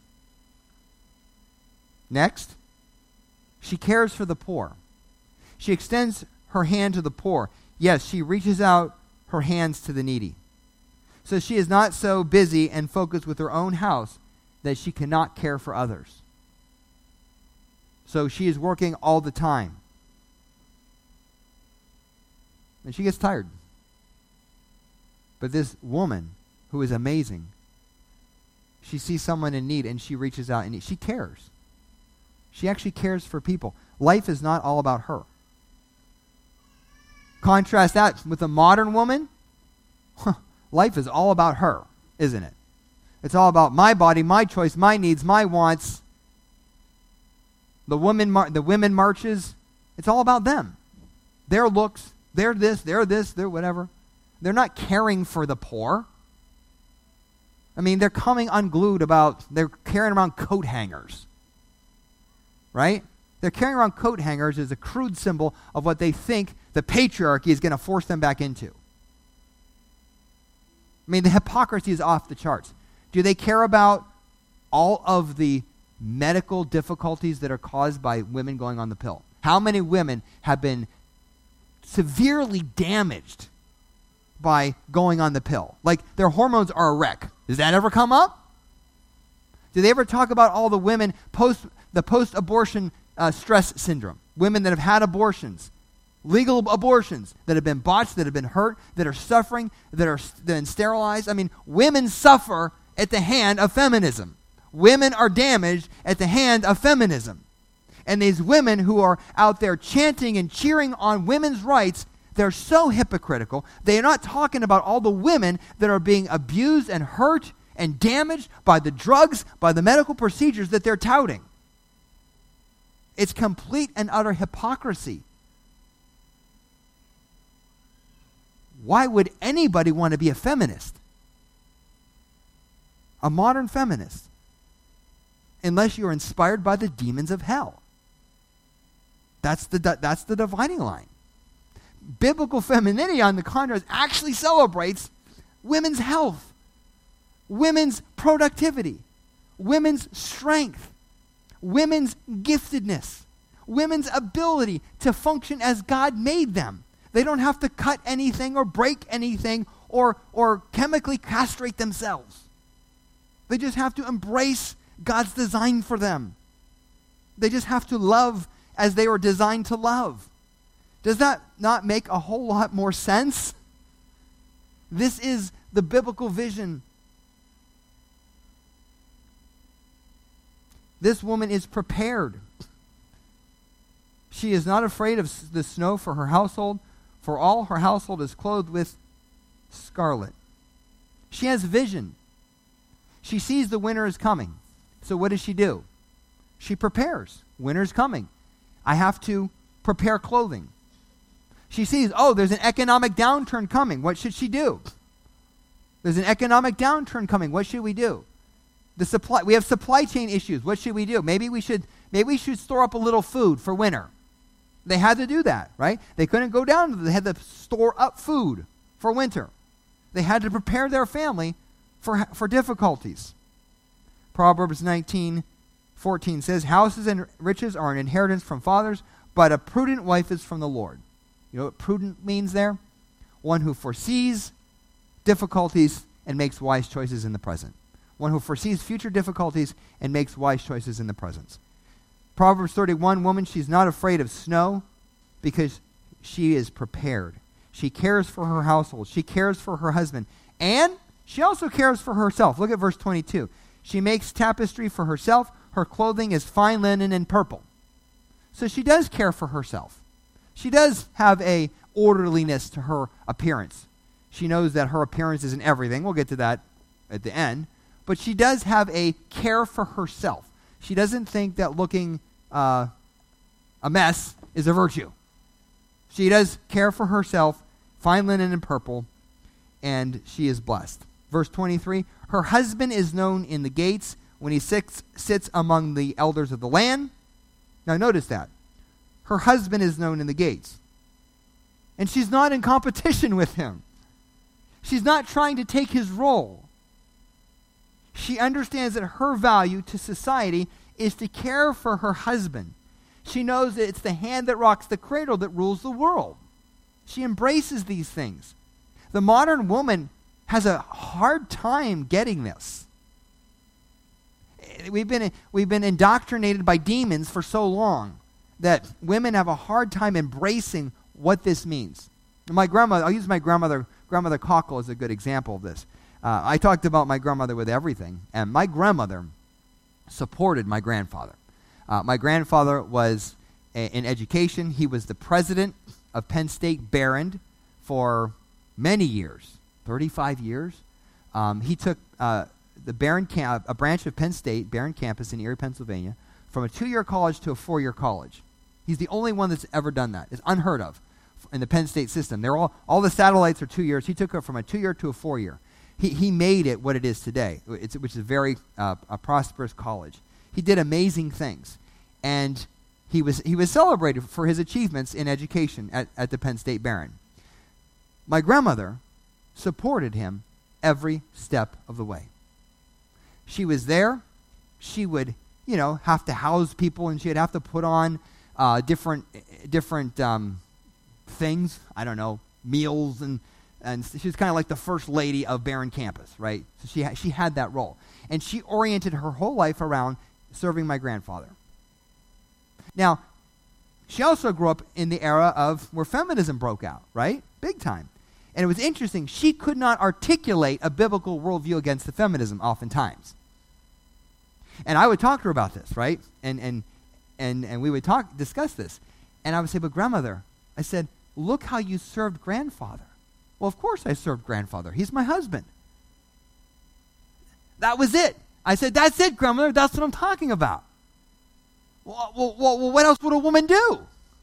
Next, she cares for the poor. She extends her hand to the poor. Yes, she reaches out her hands to the needy. So she is not so busy and focused with her own house that she cannot care for others. So she is working all the time. And she gets tired. But this woman, who is amazing, she sees someone in need and she reaches out and she cares. She actually cares for people. Life is not all about her. Contrast that with a modern woman. Life is all about her, isn't it? It's all about my body, my choice, my needs, my wants. The women, mar- the women marches, it's all about them. Their looks, they're this, they're this, they're whatever. They're not caring for the poor. I mean, they're coming unglued about, they're carrying around coat hangers. Right? They're carrying around coat hangers as a crude symbol of what they think the patriarchy is going to force them back into. I mean, the hypocrisy is off the charts. Do they care about all of the medical difficulties that are caused by women going on the pill? How many women have been severely damaged by going on the pill? Like, their hormones are a wreck. Does that ever come up? Do they ever talk about all the women post the post-abortion uh, stress syndrome? Women that have had abortions, legal abortions that have been botched, that have been hurt, that are suffering, that are then sterilized. I mean, women suffer at the hand of feminism. Women are damaged at the hand of feminism. And these women who are out there chanting and cheering on women's rights, they're so hypocritical. They are not talking about all the women that are being abused and hurt and damaged by the drugs, by the medical procedures that they're touting. It's complete and utter hypocrisy. Why would anybody want to be a feminist? A modern feminist, unless you're inspired by the demons of hell. That's the that's the dividing line. Biblical femininity, on the contrary, actually celebrates women's health, women's productivity, women's strength, women's giftedness, women's ability to function as God made them. They don't have to cut anything or break anything or or chemically castrate themselves. They just have to embrace God's design for them. They just have to love as they were designed to love. Does that not make a whole lot more sense? This is the biblical vision. This woman is prepared. She is not afraid of the snow for her household, for all her household is clothed with scarlet. She has vision. She sees the winter is coming. So what does she do? She prepares. Winter's coming. I have to prepare clothing. She sees, oh, there's an economic downturn coming. What should she do? There's an economic downturn coming. What should we do? The supply, we have supply chain issues. What should we do? Maybe we should maybe we should store up a little food for winter. They had to do that, right? They couldn't go down. They had to store up food for winter. They had to prepare their family for, for difficulties. Proverbs nineteen fourteen says, houses and riches are an inheritance from fathers, but a prudent wife is from the Lord. You know what prudent means there? One who foresees difficulties and makes wise choices in the present. One who foresees future difficulties and makes wise choices in the present. Proverbs thirty-one, woman, she's not afraid of snow because she is prepared. She cares for her household. She cares for her husband. And she also cares for herself. Look at verse twenty-two. She makes tapestry for herself. Her clothing is fine linen and purple. So she does care for herself. She does have a orderliness to her appearance. She knows that her appearance isn't everything. We'll get to that at the end. But she does have a care for herself. She doesn't think that looking uh, a mess is a virtue. She does care for herself, fine linen and purple, and she is blessed. Verse twenty-three, her husband is known in the gates when he sits, sits among the elders of the land. Now notice that. Her husband is known in the gates. And she's not in competition with him. She's not trying to take his role. She understands that her value to society is to care for her husband. She knows that it's the hand that rocks the cradle that rules the world. She embraces these things. The modern woman has a hard time getting this. We've been, we've been indoctrinated by demons for so long that women have a hard time embracing what this means. My grandmother, I'll use my grandmother, grandmother Cockle as a good example of this. Uh, I talked about my grandmother with everything, and my grandmother supported my grandfather. Uh, my grandfather was a, in education. He was the president of Penn State Behrend for many years, thirty-five years. Um, he took uh, the Behrend camp, a branch of Penn State, Behrend campus in Erie, Pennsylvania, from a two-year college to a four-year college. He's the only one that's ever done that. It's unheard of in the Penn State system. They're all all the satellites are two years. He took it from a two-year to a four-year. He he made it what it is today, it's, which is a very uh, a prosperous college. He did amazing things, and he was he was celebrated for his achievements in education at, at the Penn State Behrend. My grandmother supported him every step of the way. She was there. She would, you know, have to house people, and she'd have to put on uh, different different um, things. I don't know, meals, and and she was kind of like the first lady of Behrend campus, right? So she ha- she had that role, and she oriented her whole life around serving my grandfather. Now, she also grew up in the era of where feminism broke out, right? Big time. And it was interesting. She could not articulate a biblical worldview against the feminism oftentimes. And I would talk to her about this, right? And and and and we would talk, discuss this. And I would say, but grandmother, I said, look how you served grandfather. Well, of course I served grandfather. He's my husband. That was it. I said, that's it, grandmother. That's what I'm talking about. Well, well, well, what else would a woman do?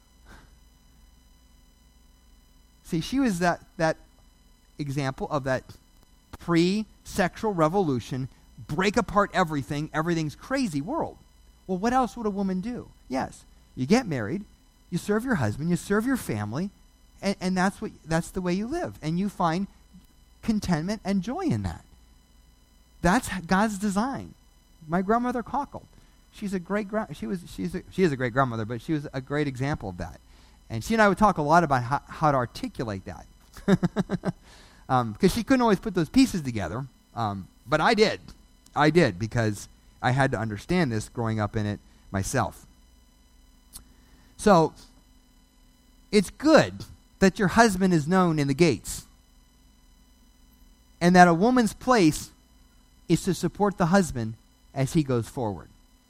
See, she was that, that example of that pre-sexual revolution, break apart everything, everything's crazy world. Well, what else would a woman do? Yes, you get married, you serve your husband, you serve your family, and, and that's what that's the way you live. And you find contentment and joy in that. That's God's design. My grandmother Cockle, she's a great gra- she was she's a, she is a great grandmother, but she was a great example of that. And she and I would talk a lot about how, how to articulate that. Because um, she couldn't always put those pieces together. Um, but I did. I did because I had to understand this growing up in it myself. So, it's good that your husband is known in the gates. And that a woman's place is to support the husband as he goes forward.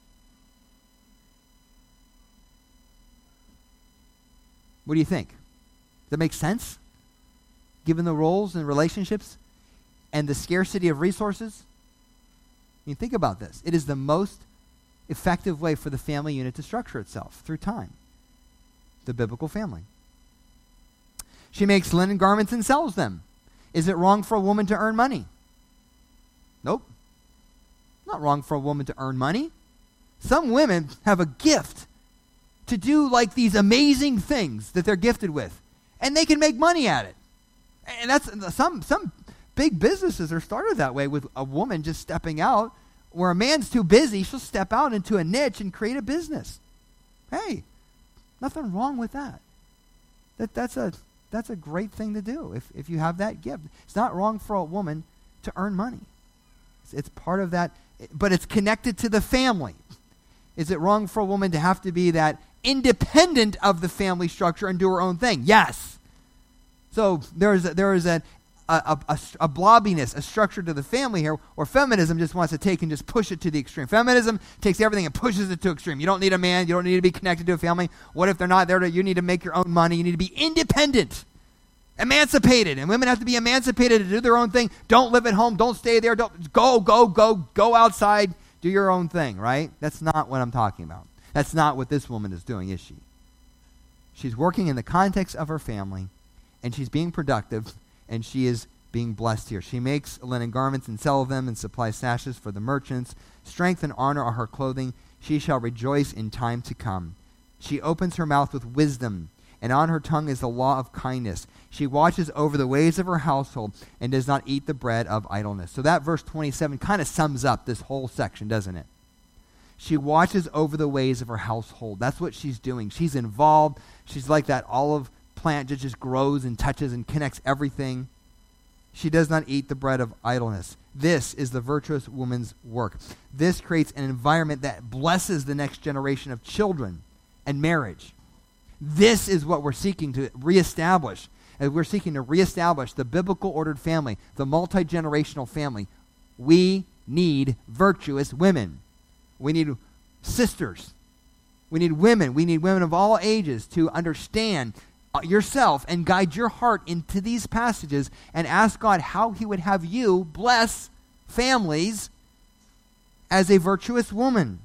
What do you think? Does that make sense? Given the roles and relationships and the scarcity of resources? I mean, think about this. It is the most effective way for the family unit to structure itself through time. The biblical family. She makes linen garments and sells them. Is it wrong for a woman to earn money? Nope. Not wrong for a woman to earn money. Some women have a gift to do like these amazing things that they're gifted with, and they can make money at it. And that's some some big businesses are started that way, with a woman just stepping out. Where a man's too busy, she'll step out into a niche and create a business. Hey, nothing wrong with that. That that's a that's a great thing to do if if you have that gift. It's not wrong for a woman to earn money. It's, it's part of that, but it's connected to the family. Is it wrong for a woman to have to be that independent of the family structure and do her own thing? Yes. So there is a, there is a a, a a blobbiness, a structure to the family here, where feminism just wants to take and just push it to the extreme. Feminism takes everything and pushes it to extreme. You don't need a man. You don't need to be connected to a family. What if they're not there to, you need to make your own money. You need to be independent, emancipated. And women have to be emancipated to do their own thing. Don't live at home. Don't stay there. Don't go, go, go, go outside. Do your own thing, right? That's not what I'm talking about. That's not what this woman is doing, is she? She's working in the context of her family, and she's being productive, and she is being blessed here. She makes linen garments and sells them and supplies sashes for the merchants. Strength and honor are her clothing. She shall rejoice in time to come. She opens her mouth with wisdom, and on her tongue is the law of kindness. She watches over the ways of her household and does not eat the bread of idleness. So that verse twenty-seven kind of sums up this whole section, doesn't it? She watches over the ways of her household. That's what she's doing. She's involved. She's like that olive plant that just grows and touches and connects everything. She does not eat the bread of idleness. This is the virtuous woman's work. This creates an environment that blesses the next generation of children and marriage. This is what we're seeking to reestablish. As we're seeking to reestablish the biblical ordered family, the multi-generational family. We need virtuous women. We need sisters. We need women. We need women of all ages to understand yourself and guide your heart into these passages and ask God how he would have you bless families as a virtuous woman.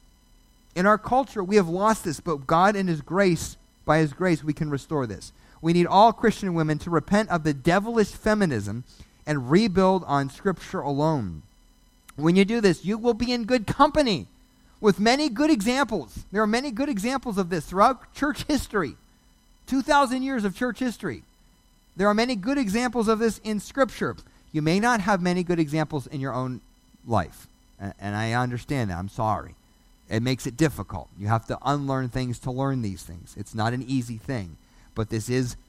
In our culture, we have lost this, but God in his grace, by his grace, we can restore this. We need all Christian women to repent of the devilish feminism and rebuild on Scripture alone. When you do this, you will be in good company with many good examples. There are many good examples of this throughout church history. two thousand years of church history. There are many good examples of this in Scripture. You may not have many good examples in your own life. And, and I understand that. I'm sorry. It makes it difficult. You have to unlearn things to learn these things. It's not an easy thing. But this is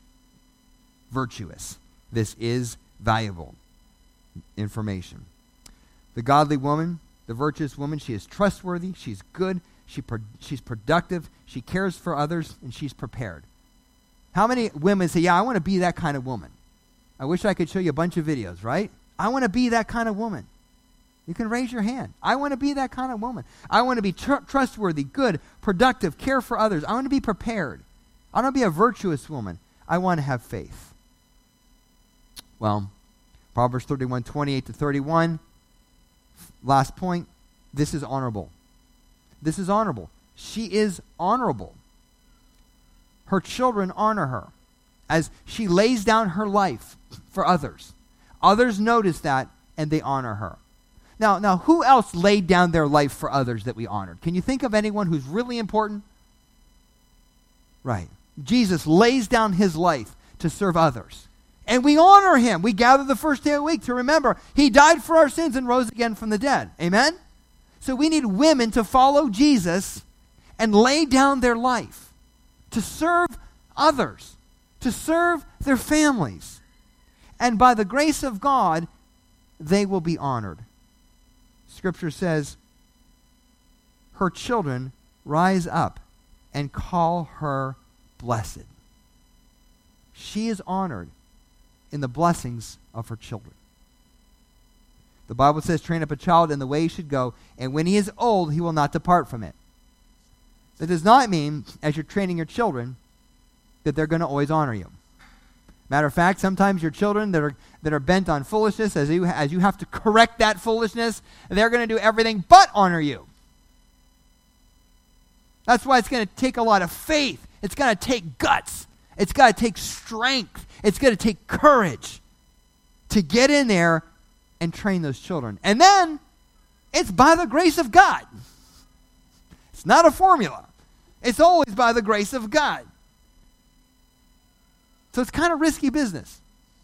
virtuous. This is valuable information. The godly woman, the virtuous woman, she is trustworthy, she's good, she pro- she's productive, she cares for others, and she's prepared. How many women say, yeah, I want to be that kind of woman? I wish I could show you a bunch of videos, right? I want to be that kind of woman. You can raise your hand. I want to be that kind of woman. I want to be tr- trustworthy, good, productive, care for others. I want to be prepared. I want to be a virtuous woman. I want to have faith. Well, Proverbs thirty-one, twenty-eight to thirty-one. Last point. This is honorable. This is honorable. She is honorable. Her children honor her as she lays down her life for others. Others notice that and they honor her. Now, now, who else laid down their life for others that we honored? Can you think of anyone who's really important? Right. Jesus lays down his life to serve others. And we honor him. We gather the first day of the week to remember he died for our sins and rose again from the dead. Amen? So we need women to follow Jesus and lay down their life to serve others, to serve their families. And by the grace of God, they will be honored. Scripture says, her children rise up and call her blessed. She is honored in the blessings of her children. The Bible says, train up a child in the way he should go, and when he is old, he will not depart from it. That does not mean, as you're training your children, that they're going to always honor you. Matter of fact, sometimes your children that are that are bent on foolishness, as you, as you have to correct that foolishness, they're going to do everything but honor you. That's why it's going to take a lot of faith. It's going to take guts. It's got to take strength. It's going to take courage to get in there and train those children. And then, it's by the grace of God. It's not a formula. It's always by the grace of God. So it's kind of risky business.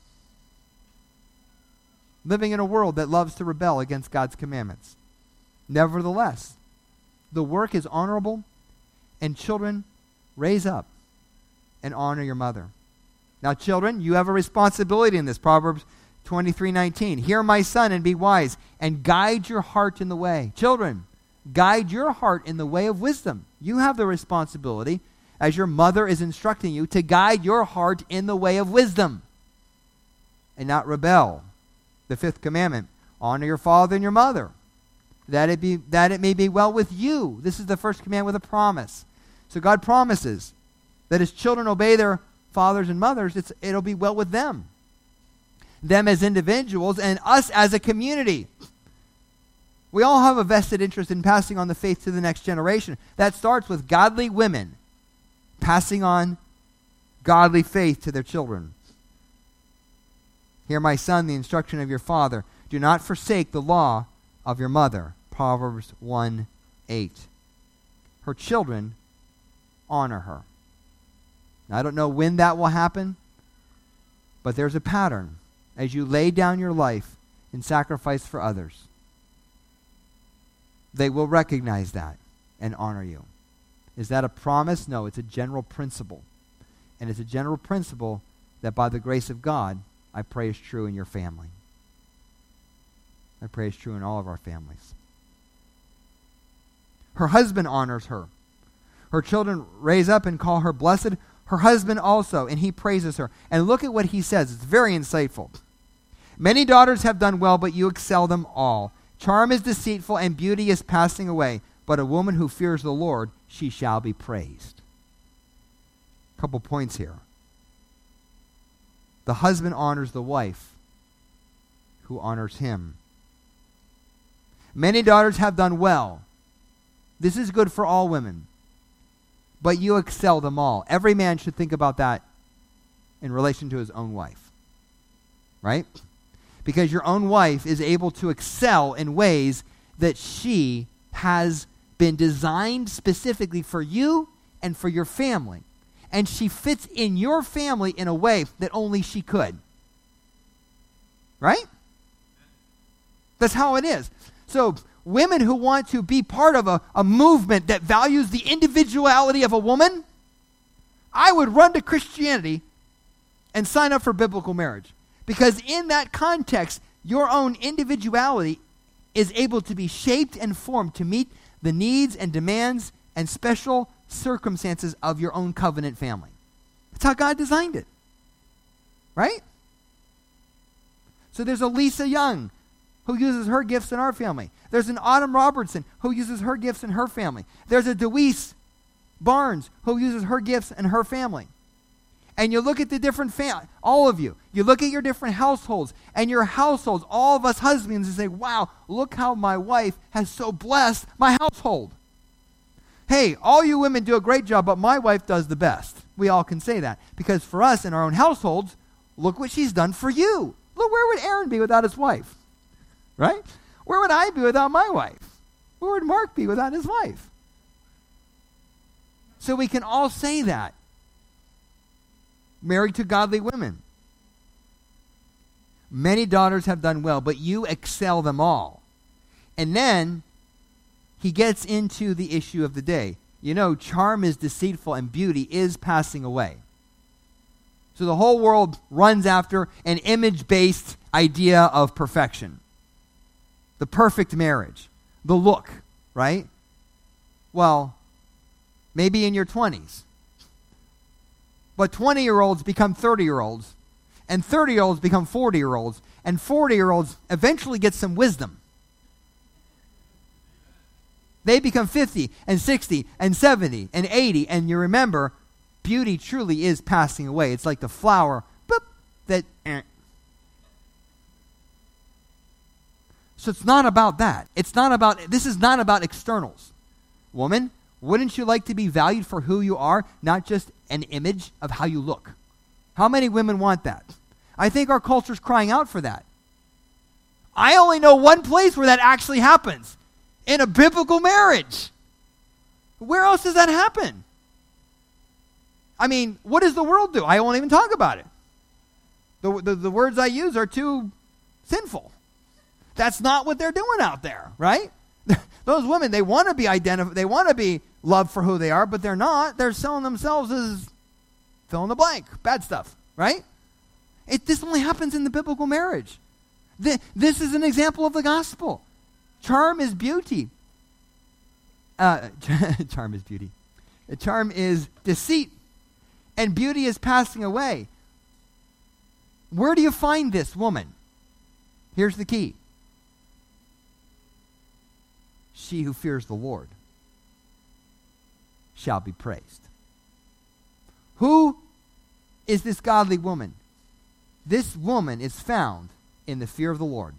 Living in a world that loves to rebel against God's commandments. Nevertheless, the work is honorable, and children, raise up and honor your mother. Now, children, you have a responsibility in this. Proverbs twenty-three nineteen. Hear, my son, and be wise, and guide your heart in the way. Children, guide your heart in the way of wisdom. You have the responsibility, as your mother is instructing you, to guide your heart in the way of wisdom and not rebel. The fifth commandment, honor your father and your mother, that it be that it may be well with you. This is the first command with a promise. So God promises that as children obey their fathers and mothers, it's, it'll be well with them. Them as individuals and us as a community. We all have a vested interest in passing on the faith to the next generation. That starts with godly women passing on godly faith to their children. Hear, my son, the instruction of your father. Do not forsake the law of your mother. Proverbs one eight. Her children honor her. Now, I don't know when that will happen, but there's a pattern as you lay down your life in sacrifice for others. They will recognize that and honor you. Is that a promise? No, it's a general principle. And it's a general principle that by the grace of God, I pray is true in your family. I pray is true in all of our families. Her husband honors her. Her children raise up and call her blessed. Her husband also, and he praises her. And look at what he says. It's very insightful. Many daughters have done well, but you excel them all. Charm is deceitful, and beauty is passing away. But a woman who fears the Lord, she shall be praised. A couple points here. The husband honors the wife, who honors him. Many daughters have done well. This is good for all women. But you excel them all. Every man should think about that in relation to his own wife. Right? Because your own wife is able to excel in ways that she has been designed specifically for you and for your family. And she fits in your family in a way that only she could. Right? That's how it is. So, women who want to be part of a, a movement that values the individuality of a woman, I would run to Christianity and sign up for biblical marriage. Because in that context, your own individuality is able to be shaped and formed to meet the needs and demands and special circumstances of your own covenant family. That's how God designed it. Right? So there's a Lisa Young who uses her gifts in our family. There's an Autumn Robertson who uses her gifts in her family. There's a Deweese Barnes who uses her gifts in her family. And you look at the different families, all of you, you look at your different households, and your households, all of us husbands, and say, wow, look how my wife has so blessed my household. Hey, all you women do a great job, but my wife does the best. We all can say that. Because for us in our own households, look what she's done for you. Look, where would Aaron be without his wife? Right? Where would I be without my wife? Where would Mark be without his wife? So we can all say that. Married to godly women. Many daughters have done well, but you excel them all. And then he gets into the issue of the day. You know, charm is deceitful and beauty is passing away. So the whole world runs after an image-based idea of perfection. The perfect marriage. The look, right? Well, maybe in your twenties. But twenty-year-olds become thirty-year-olds, and thirty-year-olds become forty-year-olds, and forty-year-olds eventually get some wisdom. They become fifty and sixty and seventy and eighty, and you remember, beauty truly is passing away. It's like the flower, boop, that... Eh. So it's not about that. It's not about, this is not about externals. Woman, wouldn't you like to be valued for who you are, not just an image of how you look? How many women want that? I think our culture's crying out for that. I only know one place where that actually happens. In a biblical marriage. Where else does that happen? I mean, what does the world do? I won't even talk about it. The, the, the words I use are too sinful. That's not what they're doing out there, right? Those women, they want to be identified, they want to be loved for who they are, but they're not. They're selling themselves as fill in the blank, bad stuff, right? It, this only happens in the biblical marriage. The, this is an example of the gospel. Charm is beauty. Uh, charm is beauty. Charm is deceit. And beauty is passing away. Where do you find this woman? Here's the key. She who fears the Lord shall be praised. Who is this godly woman? This woman is found in the fear of the Lord.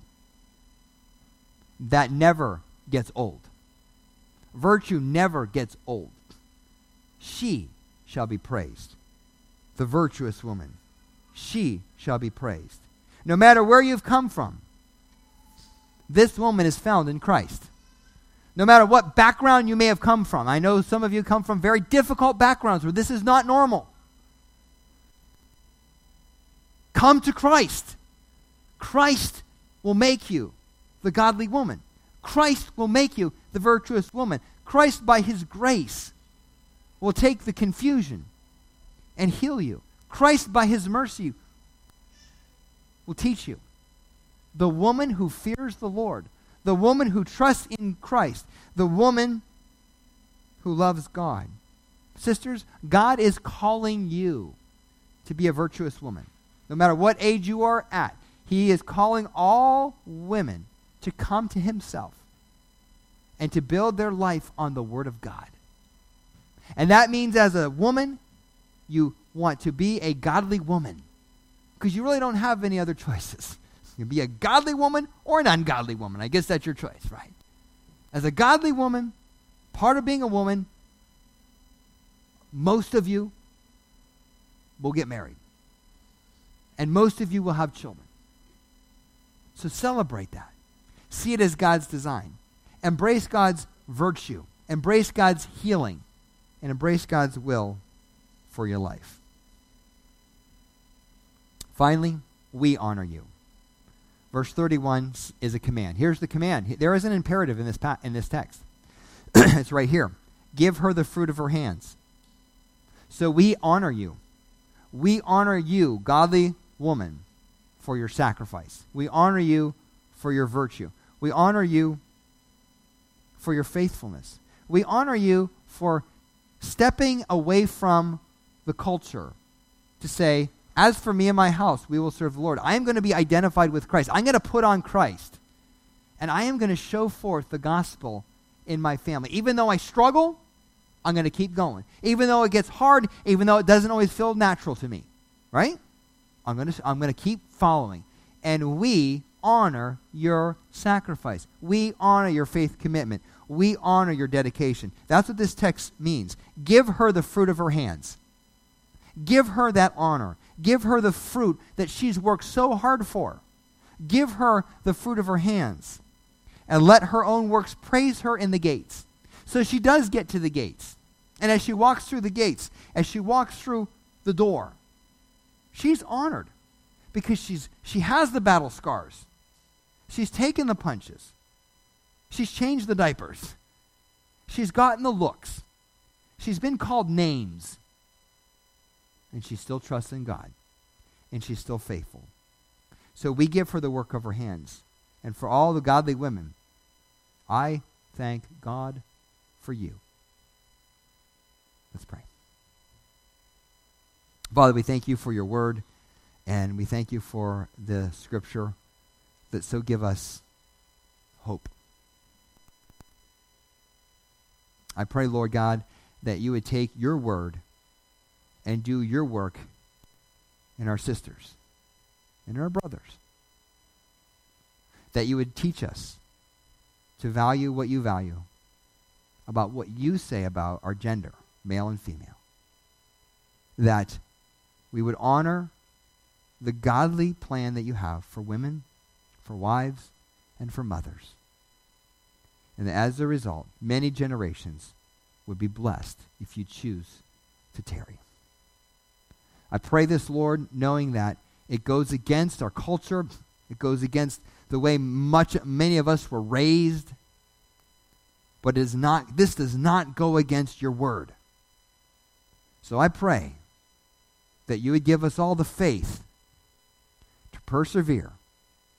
That never gets old. Virtue never gets old. She shall be praised. The virtuous woman. She shall be praised. No matter where you've come from, this woman is found in Christ. No matter what background you may have come from. I know some of you come from very difficult backgrounds where this is not normal. Come to Christ. Christ will make you the godly woman. Christ will make you the virtuous woman. Christ, by his grace, will take the confusion and heal you. Christ, by his mercy, will teach you. The woman who fears the Lord, the woman who trusts in Christ, the woman who loves God. Sisters, God is calling you to be a virtuous woman. No matter what age you are at, he is calling all women to come to himself and to build their life on the Word of God. And that means as a woman, you want to be a godly woman because you really don't have any other choices. You can be a godly woman or an ungodly woman. I guess that's your choice, right? As a godly woman, part of being a woman, most of you will get married. And most of you will have children. So celebrate that. See it as God's design. Embrace God's virtue. Embrace God's healing. And embrace God's will for your life. Finally, we honor you. Verse thirty-one is a command. Here's the command. There is an imperative in this pa- in this text. It's right here. Give her the fruit of her hands. So we honor you. We honor you, godly woman, for your sacrifice. We honor you for your virtue. We honor you for your faithfulness. We honor you for stepping away from the culture to say, as for me and my house, we will serve the Lord. I am going to be identified with Christ. I'm going to put on Christ. And I am going to show forth the gospel in my family. Even though I struggle, I'm going to keep going. Even though it gets hard, even though it doesn't always feel natural to me. Right? I'm going to, I'm going to keep following. And we honor your sacrifice. We honor your faith commitment. We honor your dedication. That's what this text means. Give her the fruit of her hands. Give her that honor. Give her the fruit that she's worked so hard for. Give her the fruit of her hands. And let her own works praise her in the gates. So she does get to the gates. And as she walks through the gates, as she walks through the door, she's honored because she's she has the battle scars. She's taken the punches. She's changed the diapers. She's gotten the looks. She's been called names. And she still trusts in God. And she's still faithful. So we give her the work of her hands. And for all the godly women, I thank God for you. Let's pray. Father, we thank you for your word, and we thank you for the scripture that so give us hope. I pray, Lord God, that you would take your word and do your work in our sisters and in our brothers. That you would teach us to value what you value about what you say about our gender, male and female. That we would honor the godly plan that you have for women, for wives, and for mothers. And that as a result, many generations would be blessed if you choose to tarry. I pray this, Lord, knowing that it goes against our culture, it goes against the way much many of us were raised, but it is not, this does not go against your word. So I pray that you would give us all the faith to persevere,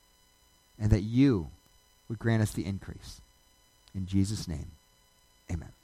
and that you would grant us the increase. In Jesus' name, amen.